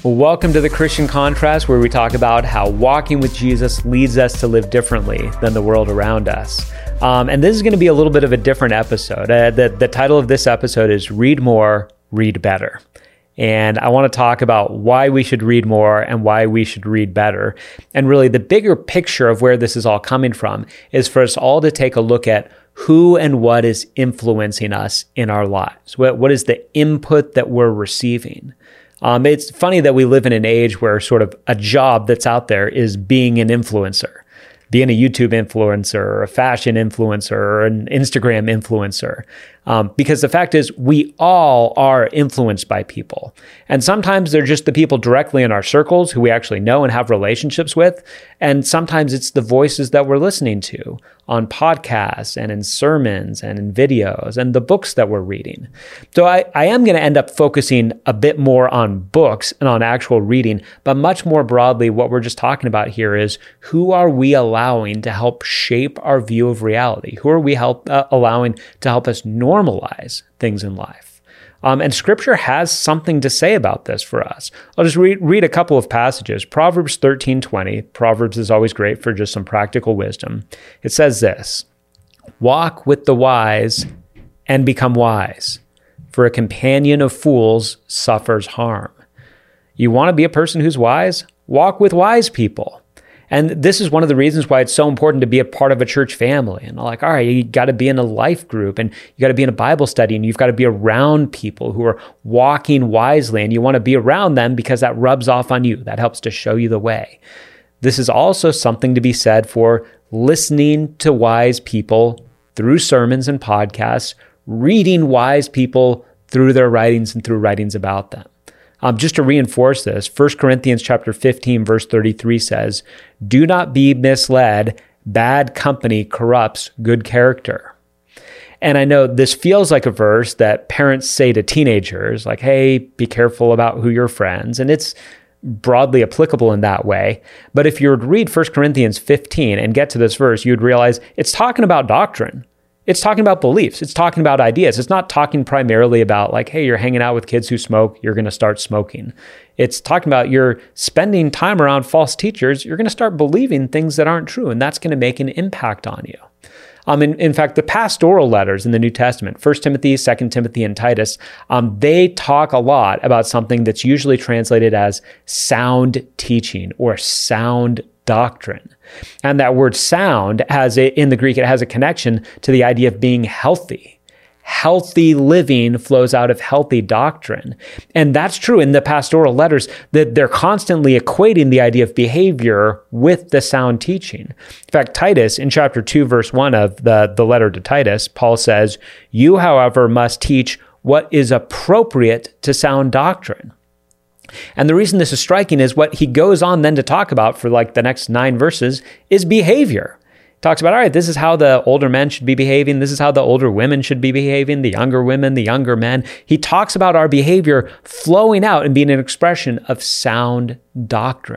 Well, welcome to the Christian Contrast, where we talk about how walking with Jesus leads us to live differently than the world around us. And this is going to be a little bit of a different episode. The title of this episode is Read More, Read Better. And I want to talk about why we should read more and why we should read better. And really, the bigger picture of where this is all coming from is for us all to take a look at who and what is influencing us in our lives. What is the input that we're receiving? It's funny that we live in an age where sort of a job that's out there is being an influencer, being a YouTube influencer or a fashion influencer or an Instagram influencer. Because the fact is, we all are influenced by people. And sometimes they're just the people directly in our circles who we actually know and have relationships with. And sometimes it's the voices that we're listening to on podcasts and in sermons and in videos and the books that we're reading. So I am going to end up focusing a bit more on books and on actual reading, but much more broadly, what we're just talking about here is who are we allowing to help shape our view of reality? Who are we allowing to help us normalize things in life? And Scripture has something to say about this for us. I'll just read a couple of passages. Proverbs 13:20. Proverbs is always great for just some practical wisdom. It says this: "Walk with the wise and become wise, for a companion of fools suffers harm." You want to be a person who's wise? Walk with wise people. And this is one of the reasons why it's so important to be a part of a church family. And like, all right, you got to be in a life group and you got to be in a Bible study and you've got to be around people who are walking wisely. And you want to be around them because that rubs off on you. That helps to show you the way. This is also something to be said for listening to wise people through sermons and podcasts, reading wise people through their writings and through writings about them. Just to reinforce this, 1 Corinthians chapter 15, verse 33 says, "Do not be misled. Bad company corrupts good character." And I know this feels like a verse that parents say to teenagers, like, hey, be careful about who you're friends. And it's broadly applicable in that way. But if you were to read 1 Corinthians 15 and get to this verse, you'd realize it's talking about doctrine. It's talking about beliefs. It's talking about ideas. It's not talking primarily about like, hey, you're hanging out with kids who smoke, you're going to start smoking. It's talking about you're spending time around false teachers, you're going to start believing things that aren't true, and that's going to make an impact on you. In fact, the pastoral letters in the New Testament, 1 Timothy, 2 Timothy, and Titus, they talk a lot about something that's usually translated as sound teaching or sound doctrine. And that word sound in the Greek, it has a connection to the idea of being healthy. Healthy living flows out of healthy doctrine. And that's true in the pastoral letters, that they're constantly equating the idea of behavior with the sound teaching. In fact, Titus, in chapter 2, verse 1 of the letter to Titus, Paul says, "You, however, must teach what is appropriate to sound doctrine." And the reason this is striking is what he goes on then to talk about for like the next 9 verses is behavior. He talks about, all right, this is how the older men should be behaving. This is how the older women should be behaving, the younger women, the younger men. He talks about our behavior flowing out and being an expression of sound doctrine.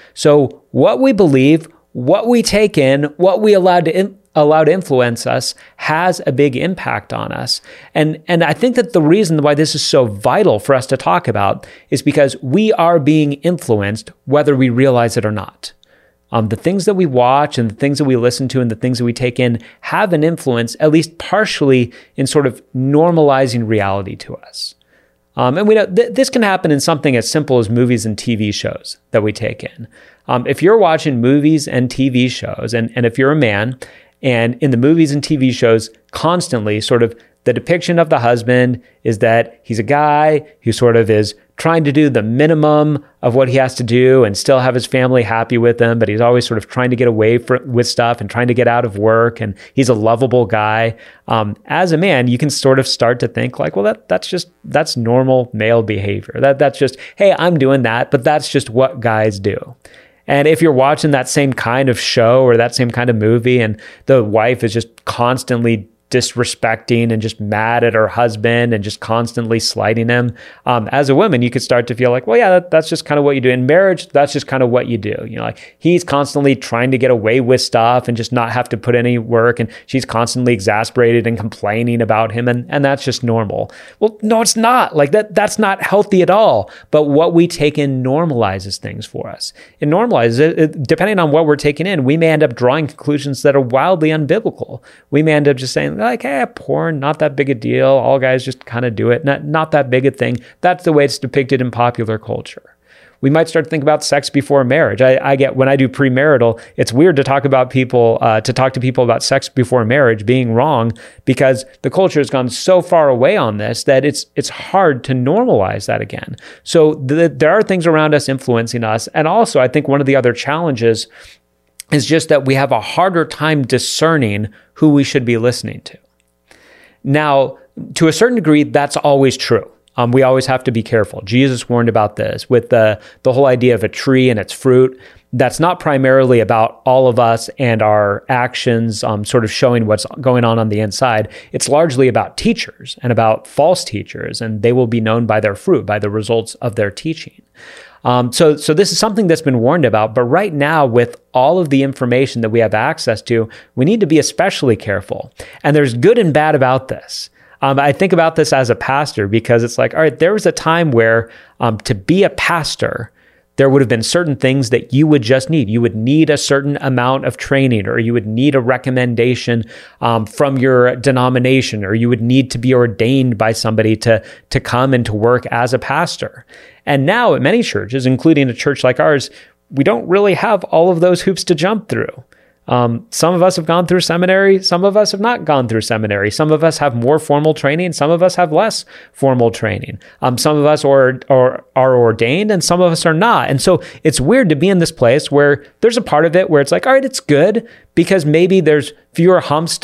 So what we believe, what we take in, what we allow to influence us has a big impact on us. And I think that the reason why this is so vital for us to talk about is because we are being influenced whether we realize it or not. The things that we watch and the things that we listen to and the things that we take in have an influence, at least partially, in sort of normalizing reality to us. And we know this can happen in something as simple as movies and TV shows that we take in. If you're watching movies and TV shows, and if you're a man, and in the movies and TV shows, constantly sort of the depiction of the husband is that he's a guy who sort of is trying to do the minimum of what he has to do and still have his family happy with him, but he's always sort of trying to get away with stuff and trying to get out of work, and he's a lovable guy. As a man, you can sort of start to think like, well, that's normal male behavior. That's just, hey, I'm doing that, but that's just what guys do. And if you're watching that same kind of show or that same kind of movie and the wife is just constantly disrespecting and just mad at her husband and just constantly slighting him. As a woman, you could start to feel like, well, yeah, that's just kind of what you do in marriage. That's just kind of what you do. Like he's constantly trying to get away with stuff and just not have to put any work. And she's constantly exasperated and complaining about him. And that's just normal. Well, no, it's not. Like that's not healthy at all. But what we take in normalizes things for us. It normalizes it. Depending on what we're taking in, we may end up drawing conclusions that are wildly unbiblical. We may end up just saying, like, hey, porn, not that big a deal. All guys just kind of do it. Not that big a thing. That's the way it's depicted in popular culture. We might start to think about sex before marriage. I get when I do premarital, it's weird to talk to people about sex before marriage being wrong because the culture has gone so far away on this that it's hard to normalize that again. So there are things around us influencing us. And also, I think one of the other challenges is just that we have a harder time discerning who we should be listening to. Now, to a certain degree, that's always true. We always have to be careful. Jesus warned about this with the whole idea of a tree and its fruit. That's not primarily about all of us and our actions sort of showing what's going on the inside. It's largely about teachers and about false teachers, and they will be known by their fruit, by the results of their teaching. So this is something that's been warned about, but right now with all of the information that we have access to, we need to be especially careful. And there's good and bad about this. I think about this as a pastor because it's like, all right, there was a time where to be a pastor, there would have been certain things that you would just need. You would need a certain amount of training, or you would need a recommendation from your denomination, or you would need to be ordained by somebody to come and to work as a pastor. And now at many churches, including a church like ours, we don't really have all of those hoops to jump through. Some of us have gone through seminary. Some of us have not gone through seminary. Some of us have more formal training. Some of us have less formal training. Some of us are ordained and some of us are not. And so it's weird to be in this place where there's a part of it where it's like, all right, it's good because maybe there's fewer hoops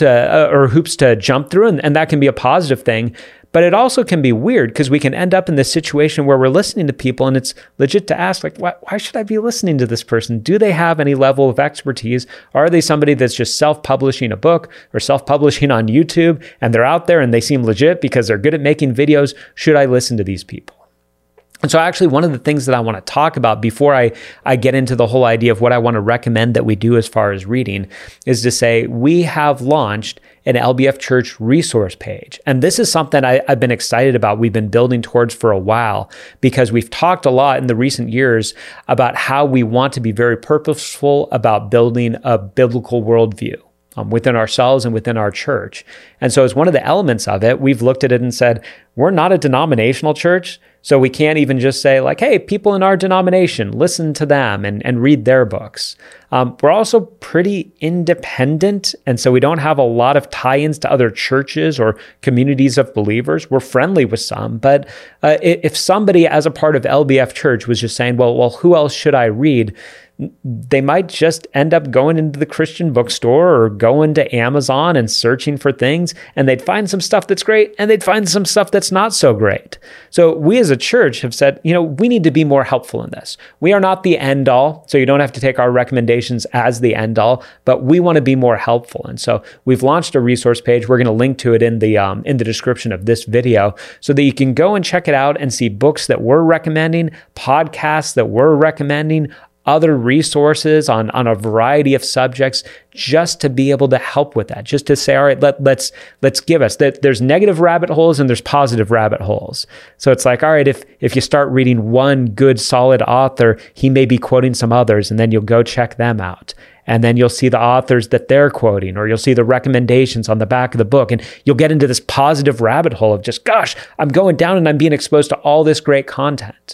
to jump through, and that can be a positive thing. But it also can be weird because we can end up in this situation where we're listening to people and it's legit to ask, like, why should I be listening to this person? Do they have any level of expertise? Or are they somebody that's just self-publishing a book or self-publishing on YouTube and they're out there and they seem legit because they're good at making videos? Should I listen to these people? And so actually one of the things that I want to talk about before I get into the whole idea of what I want to recommend that we do as far as reading is to say we have launched an LBF Church resource page. And this is something I've been excited about. We've been building towards for a while because we've talked a lot in the recent years about how we want to be very purposeful about building a biblical worldview within ourselves and within our church. And so as one of the elements of it, we've looked at it and said, we're not a denominational church, so we can't even just say like, hey, people in our denomination, listen to them and read their books. We're also pretty independent, and so we don't have a lot of tie-ins to other churches or communities of believers. We're friendly with some, but if somebody as a part of LBF Church was just saying, well, who else should I read? They might just end up going into the Christian bookstore or going to Amazon and searching for things, and they'd find some stuff that's great, and they'd find some stuff that's not so great. So we as a church have said, we need to be more helpful in this. We are not the end all, so you don't have to take our recommendations as the end all, but we want to be more helpful. And so we've launched a resource page. We're going to link to it in the description of this video so that you can go and check it out and see books that we're recommending, podcasts that we're recommending, other resources on a variety of subjects, just to be able to help with that, just to say, all right, let's give us that. There's negative rabbit holes and there's positive rabbit holes. So it's like, all right, if you start reading one good solid author, he may be quoting some others, and then you'll go check them out. And then you'll see the authors that they're quoting, or you'll see the recommendations on the back of the book, and you'll get into this positive rabbit hole of just, gosh, I'm going down and I'm being exposed to all this great content.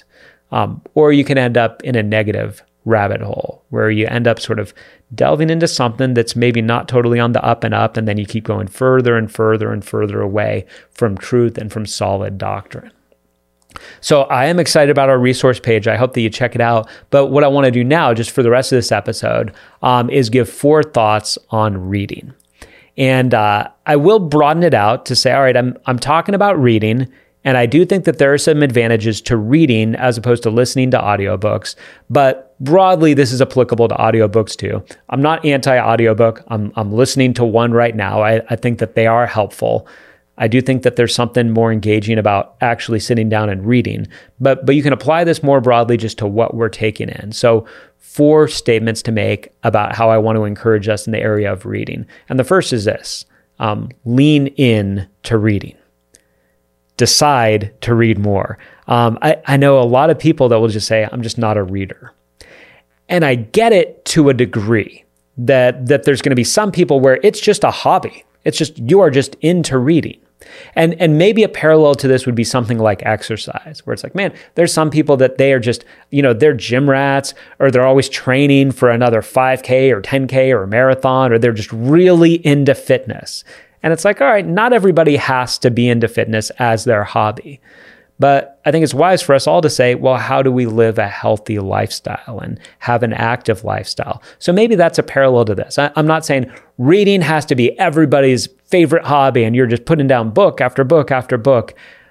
Or you can end up in a negative rabbit hole where you end up sort of delving into something that's maybe not totally on the up and up, and then you keep going further and further and further away from truth and from solid doctrine. So I am excited about our resource page. I hope that you check it out. But what I want to do now, just for the rest of this episode, is give 4 thoughts on reading. And I will broaden it out to say, all right, I'm talking about reading, and I do think that there are some advantages to reading as opposed to listening to audiobooks, but broadly, this is applicable to audiobooks too. I'm not anti-audiobook. I'm listening to one right now. I think that they are helpful. I do think that there's something more engaging about actually sitting down and reading, but you can apply this more broadly just to what we're taking in. So 4 statements to make about how I want to encourage us in the area of reading. And the first is this, lean in to reading. Decide to read more. I know a lot of people that will just say, I'm just not a reader. And I get it to a degree that there's going to be some people where it's just a hobby. It's just, you are just into reading. And maybe a parallel to this would be something like exercise, where it's like, man, there's some people that they are just, they're gym rats, or they're always training for another 5K or 10K or a marathon, or they're just really into fitness. And it's like, all right, not everybody has to be into fitness as their hobby. But I think it's wise for us all to say, well, how do we live a healthy lifestyle and have an active lifestyle? So maybe that's a parallel to this. I'm not saying reading has to be everybody's favorite hobby and you're just putting down book after book after book.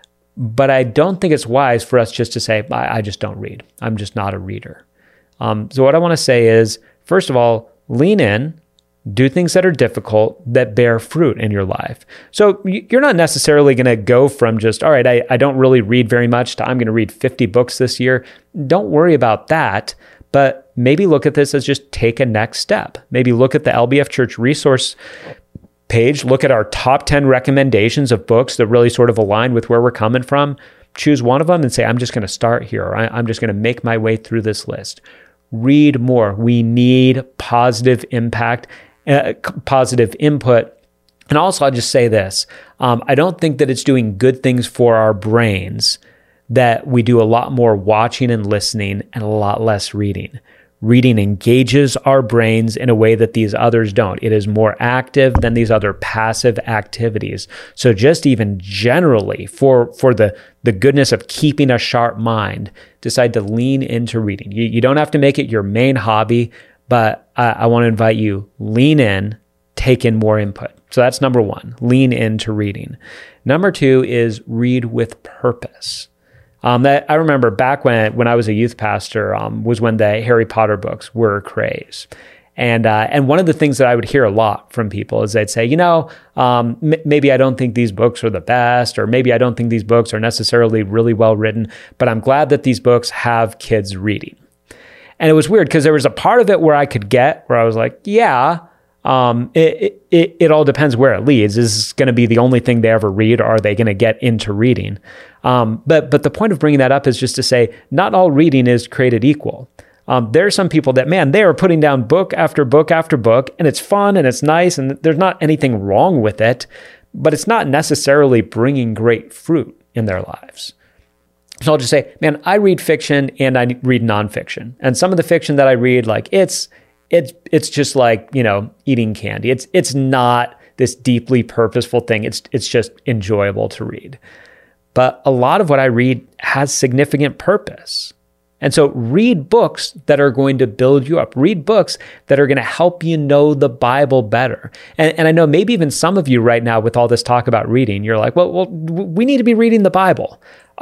But I don't think it's wise for us just to say, I just don't read. I'm just not a reader. So what I want to say is, first of all, lean in. Do things that are difficult, that bear fruit in your life. So you're not necessarily going to go from just, all right, I don't really read very much, to I'm going to read 50 books this year. Don't worry about that, but maybe look at this as just take a next step. Maybe look at the LBF Church resource page, look at our top 10 recommendations of books that really sort of align with where we're coming from. Choose one of them and say, I'm just going to start here. Or I'm just going to make my way through this list. Read more. We need positive impact, positive input. And also, I'll just say this. I don't think that it's doing good things for our brains that we do a lot more watching and listening and a lot less reading. Reading engages our brains in a way that these others don't. It is more active than these other passive activities. So just even generally, for the goodness of keeping a sharp mind, decide to lean into reading. You don't have to make it your main hobby, but I want to invite you, lean in, take in more input. So that's number 1, lean into reading. Number 2 is read with purpose. That I remember back when I was a youth pastor, was when the Harry Potter books were a craze. And one of the things that I would hear a lot from people is they'd say, maybe I don't think these books are the best, or maybe I don't think these books are necessarily really well written, but I'm glad that these books have kids reading. And it was weird because there was a part of it where I could get where I was like, yeah, it all depends where it leads. Is this going to be the only thing they ever read, or are they going to get into reading? But the point of bringing that up is just to say, not all reading is created equal. There are some people that, man, they are putting down book after book after book, and it's fun and it's nice, and there's not anything wrong with it, but it's not necessarily bringing great fruit in their lives. So I'll just say, man, I read fiction and I read nonfiction. And some of the fiction that I read, like it's just like, eating candy. It's not this deeply purposeful thing. It's just enjoyable to read. But a lot of what I read has significant purpose. And so read books that are going to build you up. Read books that are going to help you know the Bible better. And I know maybe even some of you right now with all this talk about reading, you're like, well, we need to be reading the Bible.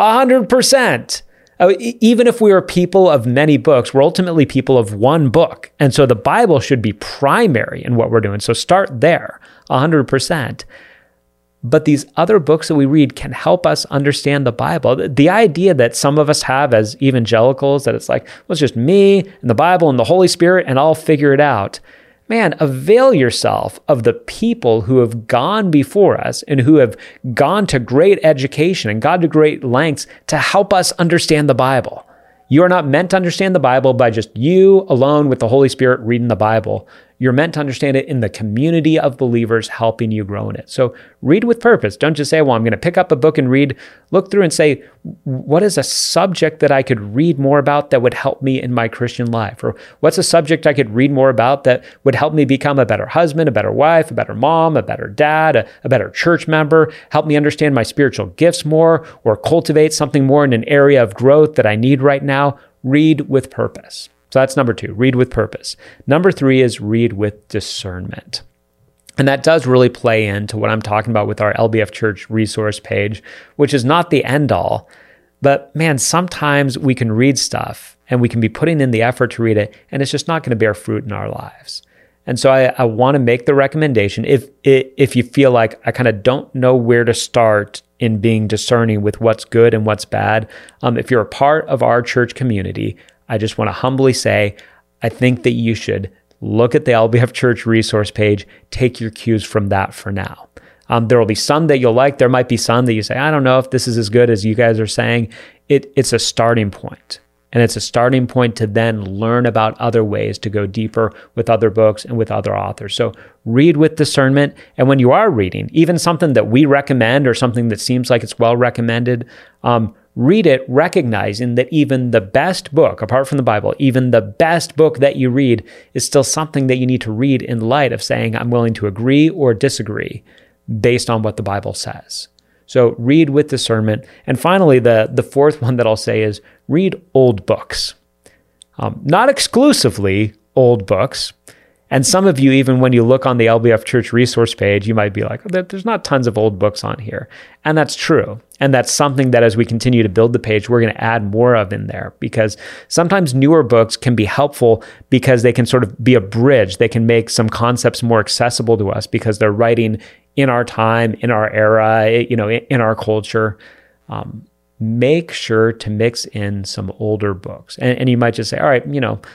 100%. Even if we are people of many books, we're ultimately people of one book. And so the Bible should be primary in what we're doing. So start there, 100%. But these other books that we read can help us understand the Bible. The idea that some of us have as evangelicals, that it's like, well, it's just me and the Bible and the Holy Spirit and I'll figure it out. Man, avail yourself of the people who have gone before us and who have gone to great education and gone to great lengths to help us understand the Bible. You are not meant to understand the Bible by just you alone with the Holy Spirit reading the Bible. You're meant to understand it in the community of believers helping you grow in it. So read with purpose. Don't just say, well, I'm going to pick up a book and read. Look through and say, what is a subject that I could read more about that would help me in my Christian life? Or what's a subject I could read more about that would help me become a better husband, a better wife, a better mom, a better dad, a better church member, help me understand my spiritual gifts more, or cultivate something more in an area of growth that I need right now? Read with purpose. So that's number 2, read with purpose. Number 3 is read with discernment. And that does really play into what I'm talking about with our LBF Church resource page, which is not the end all. But man, sometimes we can read stuff and we can be putting in the effort to read it, and it's just not going to bear fruit in our lives. And so I want to make the recommendation, if you feel like I kind of don't know where to start in being discerning with what's good and what's bad, if you're a part of our church community, I just want to humbly say, I think that you should look at the LBF Church resource page, take your cues from that for now. There will be some that you'll like. There might be some that you say, I don't know if this is as good as you guys are saying. It's a starting point. And it's a starting point to then learn about other ways to go deeper with other books and with other authors. So read with discernment. And when you are reading, even something that we recommend or something that seems like it's well recommended, read it recognizing that even the best book, apart from the Bible, even the best book that you read is still something that you need to read in light of saying, I'm willing to agree or disagree based on what the Bible says. So read with discernment. And finally, the fourth one that I'll say is read old books. Not exclusively old books. And some of you, even when you look on the LBF Church resource page, you might be like, there's not tons of old books on here. And that's true. And that's something that as we continue to build the page, we're going to add more of in there, because sometimes newer books can be helpful because they can sort of be a bridge. They can make some concepts more accessible to us because they're writing in our time, in our era, in our culture. Make sure to mix in some older books. And you might just say, all right,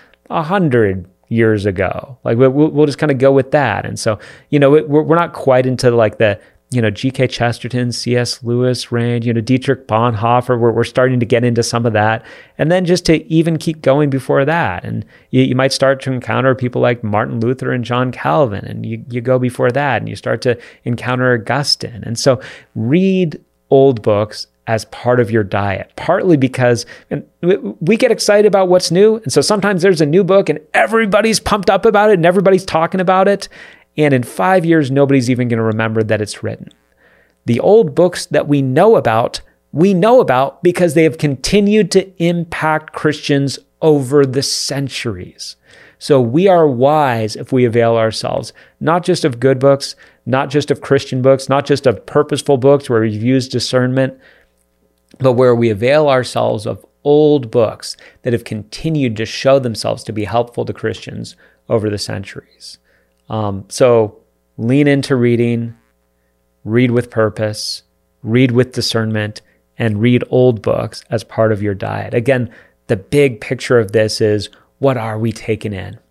100 years ago, like we'll just kind of go with that. And so, we're not quite into like the, G.K. Chesterton, C.S. Lewis range, Dietrich Bonhoeffer, we're starting to get into some of that. And then just to even keep going before that. And you might start to encounter people like Martin Luther and John Calvin, and you go before that and you start to encounter Augustine. And so read old books as part of your diet, partly because we get excited about what's new. And so sometimes there's a new book and everybody's pumped up about it and everybody's talking about it. And in 5 years, nobody's even going to remember that it's written. The old books that we know about because they have continued to impact Christians over the centuries. So we are wise if we avail ourselves, not just of good books, not just of Christian books, not just of purposeful books where we've used discernment, but where we avail ourselves of old books that have continued to show themselves to be helpful to Christians over the centuries. So lean into reading, read with purpose, read with discernment, and read old books as part of your diet. Again, the big picture of this is, what are we taking in?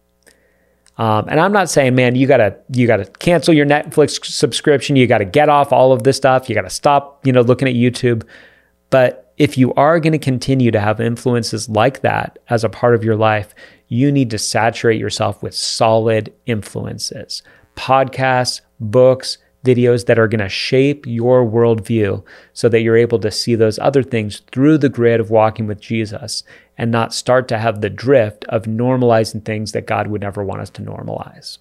And I'm not saying, man, you gotta cancel your Netflix subscription. You gotta get off all of this stuff. You gotta stop, looking at YouTube. But if you are going to continue to have influences like that as a part of your life, you need to saturate yourself with solid influences, podcasts, books, videos that are going to shape your worldview so that you're able to see those other things through the grid of walking with Jesus and not start to have the drift of normalizing things that God would never want us to normalize.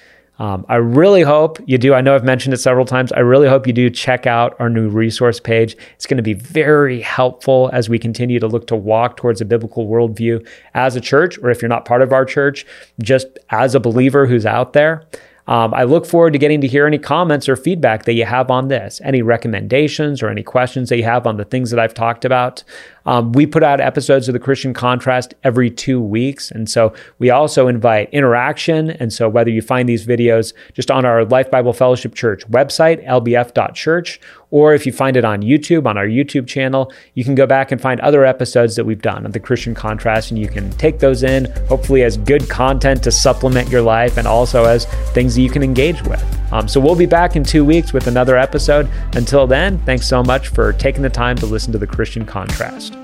I really hope you do. I know I've mentioned it several times. I really hope you do check out our new resource page. It's going to be very helpful as we continue to look to walk towards a biblical worldview as a church, or if you're not part of our church, just as a believer who's out there. I look forward to getting to hear any comments or feedback that you have on this, any recommendations or any questions that you have on the things that I've talked about. We put out episodes of The Christian Contrast every 2 weeks. And so we also invite interaction. And so whether you find these videos just on our Life Bible Fellowship Church website, lbf.church, or if you find it on YouTube, on our YouTube channel, you can go back and find other episodes that we've done of The Christian Contrast, and you can take those in, hopefully as good content to supplement your life and also as things that you can engage with. So we'll be back in 2 weeks with another episode. Until then, thanks so much for taking the time to listen to The Christian Contrast.